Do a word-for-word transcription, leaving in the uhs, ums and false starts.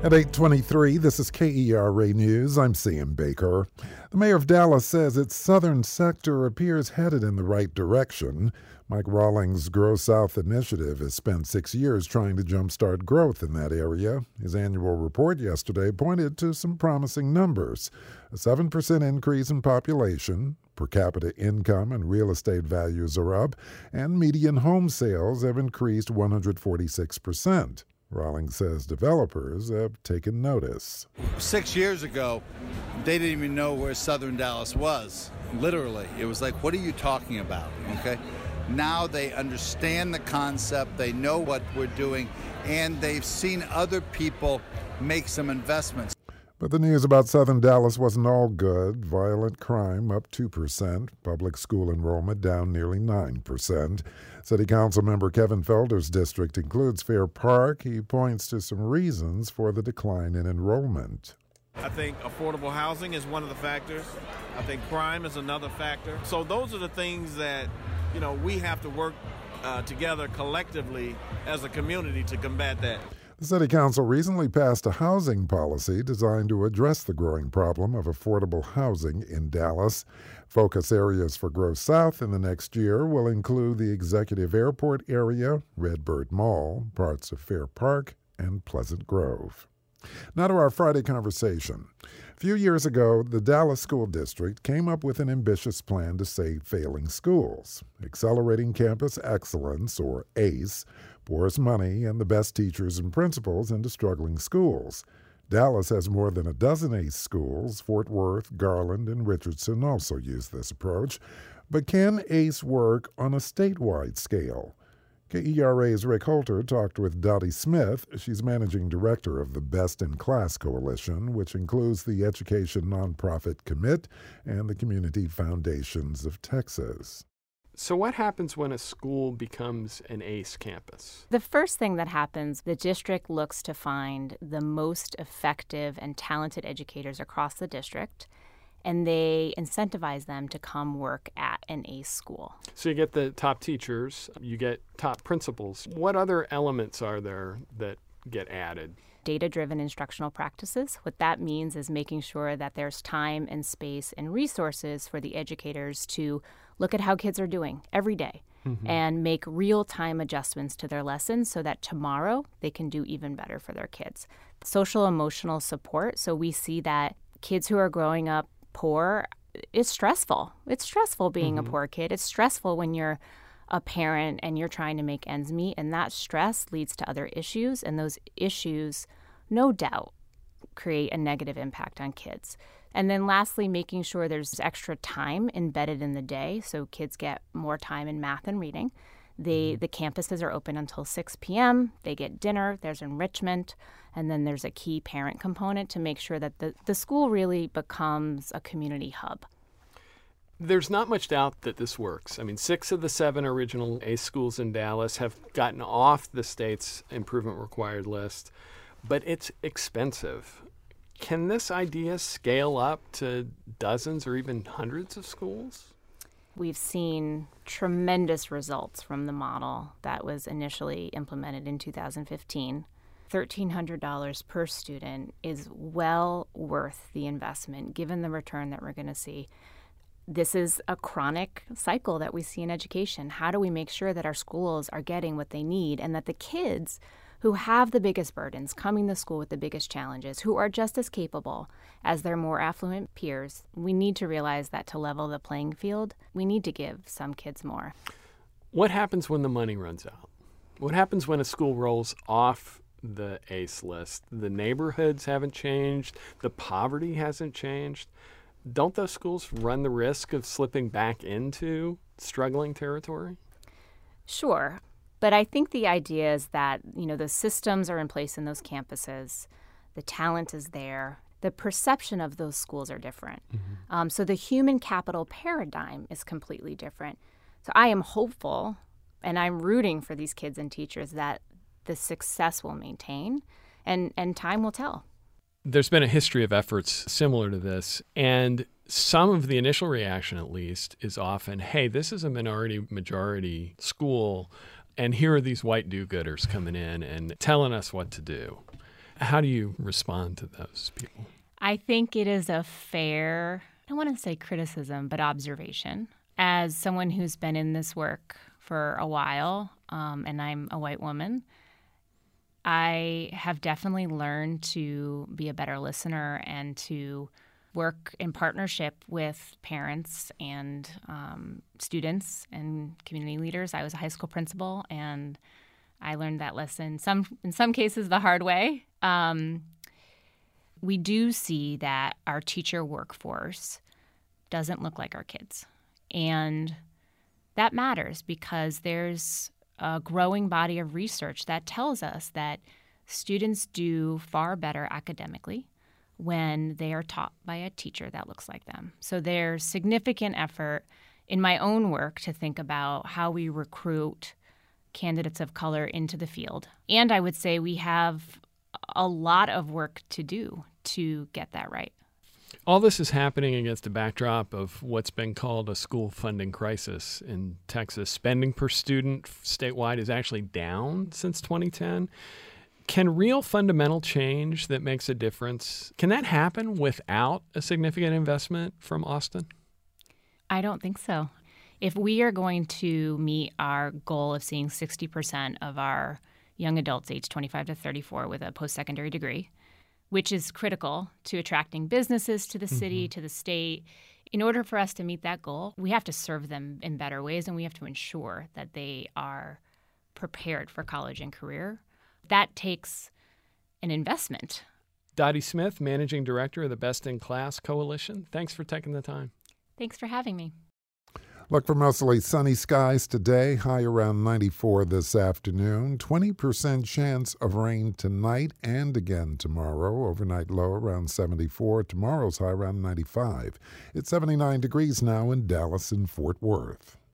At eight twenty-three, this is K E R A News. I'm Sam Baker. The mayor of Dallas says its southern sector appears headed in the right direction. Mike Rawlings' Grow South initiative has spent six years trying to jumpstart growth in that area. His annual report yesterday pointed to some promising numbers. A seven percent increase in population, per capita income and real estate values are up, and median home sales have increased one hundred forty-six percent. Rawlings says developers have taken notice. Six years ago, they didn't even know where southern Dallas was. Literally. It was like, what are you talking about? Okay. Now they understand the concept, they know what we're doing, and they've seen other people make some investments. But the news about southern Dallas wasn't all good. Violent crime up two percent. Public school enrollment down nearly nine percent. City Council member Kevin Felder's district includes Fair Park. He points to some reasons for the decline in enrollment. I think affordable housing is one of the factors. I think crime is another factor. So those are the things that, you know, we have to work uh, together collectively as a community to combat that. The City Council recently passed a housing policy designed to address the growing problem of affordable housing in Dallas. Focus areas for Grow South in the next year will include the Executive Airport area, Redbird Mall, parts of Fair Park, and Pleasant Grove. Now to our Friday conversation. A few years ago, the Dallas School District came up with an ambitious plan to save failing schools. Accelerating Campus Excellence, or ACE, pours money and the best teachers and principals into struggling schools. Dallas has more than a dozen ACE schools. Fort Worth, Garland, and Richardson also use this approach. But can ACE work on a statewide scale? K E R A's Rick Holter talked with Dottie Smith. She's managing director of the Best in Class Coalition, which includes the education nonprofit Commit and the Community Foundations of Texas. So what happens when a school becomes an ACE campus? The first thing that happens, the district looks to find the most effective and talented educators across the district, and they incentivize them to come work at an ACE school. So you get the top teachers, you get top principals. What other elements are there that get added? Data-driven instructional practices. What that means is making sure that there's time and space and resources for the educators to look at how kids are doing every day mm-hmm. and make real-time adjustments to their lessons so that tomorrow they can do even better for their kids. Social emotional support. So we see that kids who are growing up poor, it's stressful. It's stressful being mm-hmm. a poor kid. It's stressful when you're a parent and you're trying to make ends meet, and that stress leads to other issues, and those issues, no doubt, create a negative impact on kids. And then lastly, making sure there's extra time embedded in the day so kids get more time in math and reading. They, the campuses are open until six p.m. They get dinner, there's enrichment, and then there's a key parent component to make sure that the, the school really becomes a community hub. There's not much doubt that this works. I mean, six of the seven original ACE schools in Dallas have gotten off the state's improvement required list, but it's expensive. Can this idea scale up to dozens or even hundreds of schools? We've seen tremendous results from the model that was initially implemented in two thousand fifteen. one thousand three hundred dollars per student is well worth the investment, given the return that we're going to see. This is a chronic cycle that we see in education. How do we make sure that our schools are getting what they need and that the kids who have the biggest burdens, coming to school with the biggest challenges, who are just as capable as their more affluent peers, we need to realize that to level the playing field, we need to give some kids more. What happens when the money runs out? What happens when a school rolls off the ACE list? The neighborhoods haven't changed. The poverty hasn't changed. Don't those schools run the risk of slipping back into struggling territory? Sure. But I think the idea is that, you know, the systems are in place in those campuses. The talent is there. The perception of those schools are different. Mm-hmm. Um, so the human capital paradigm is completely different. So I am hopeful, and I'm rooting for these kids and teachers that the success will maintain, and, and time will tell. There's been a history of efforts similar to this, and some of the initial reaction, at least, is often, hey, this is a minority-majority school, and here are these white do-gooders coming in and telling us what to do. How do you respond to those people? I think it is a fair, I don't want to say criticism, but observation. As someone who's been in this work for a while, um, and I'm a white woman, I have definitely learned to be a better listener and to work in partnership with parents and um, students and community leaders. I was a high school principal, and I learned that lesson, some in some cases the hard way. Um, we do see that our teacher workforce doesn't look like our kids. And that matters because there's a growing body of research that tells us that students do far better academically when they are taught by a teacher that looks like them. So there's significant effort in my own work to think about how we recruit candidates of color into the field. And I would say we have a lot of work to do to get that right. All this is happening against a backdrop of what's been called a school funding crisis in Texas. Spending per student statewide is actually down since twenty ten. Can real fundamental change that makes a difference, can that happen without a significant investment from Austin? I don't think so. If we are going to meet our goal of seeing sixty percent of our young adults aged twenty-five to thirty-four with a post-secondary degree, which is critical to attracting businesses to the city, mm-hmm. to the state. In order for us to meet that goal, we have to serve them in better ways, and we have to ensure that they are prepared for college and career. That takes an investment. Dottie Smith, Managing Director of the Best in Class Coalition. Thanks for taking the time. Thanks for having me. Look for mostly sunny skies today, high around ninety-four this afternoon. twenty percent chance of rain tonight and again tomorrow. Overnight low around seventy-four. Tomorrow's high around ninety-five. It's seventy-nine degrees now in Dallas and Fort Worth.